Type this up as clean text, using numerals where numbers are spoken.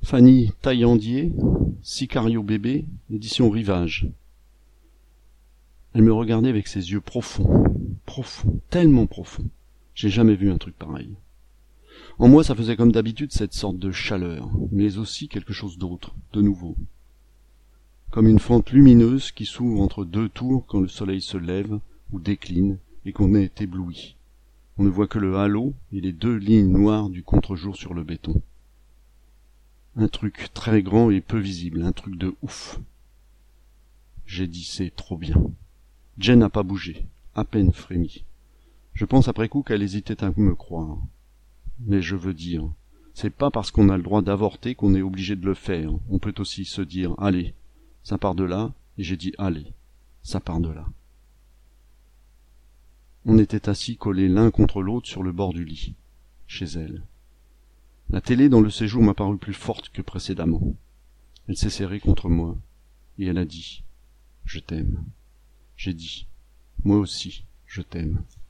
Fanny Taillandier, Sicario bébé, édition Rivage. Elle me regardait avec ses yeux profonds, tellement profonds. J'ai jamais vu un truc pareil. En moi, ça faisait comme d'habitude cette sorte de chaleur, mais aussi quelque chose d'autre, de nouveau. Comme une fente lumineuse qui s'ouvre entre deux tours quand le soleil se lève ou décline et qu'on est ébloui. On ne voit que le halo et les deux lignes noires du contre-jour sur le béton. Un truc très grand et peu visible, un truc de ouf. J'ai dit c'est trop bien. Jen n'a pas bougé, à peine frémi. Je pense après coup qu'elle hésitait à me croire. Mais je veux dire, c'est pas parce qu'on a le droit d'avorter qu'on est obligé de le faire. On peut aussi se dire, allez, ça part de là, et j'ai dit, allez, ça part de là. On était assis collés l'un contre l'autre sur le bord du lit, chez elle. La télé dans le séjour m'a paru plus forte que précédemment. Elle s'est serrée contre moi, et elle a dit, je t'aime. J'ai dit, moi aussi, je t'aime.